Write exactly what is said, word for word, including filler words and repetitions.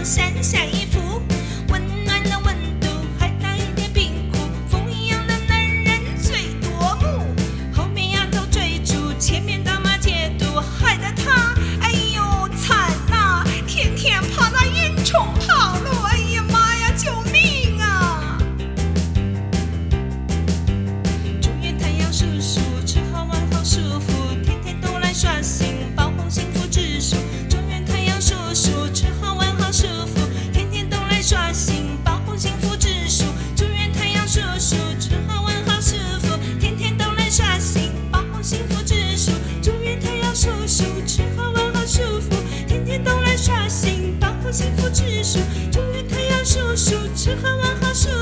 闪闪衣服，温暖的温度还带一点冰酷，风一样的男人最夺目，后面丫头追逐，前面大马截堵，害得他哎呦惨呐、天天怕那烟囱跑路，哎呀妈呀，救命啊！祝愿太阳叔叔吃好玩好舒服，天天都来刷新爆红幸福指数。祝愿太阳叔叔吃好玩好舒服，天天都来刷新爆红幸福指数。祝愿太阳叔叔吃好玩好舒服，天天都来刷新爆红幸福指数。祝愿太阳叔叔吃好玩好舒服，天天都来刷新爆红幸福指数。祝愿太阳叔叔吃好玩好舒服。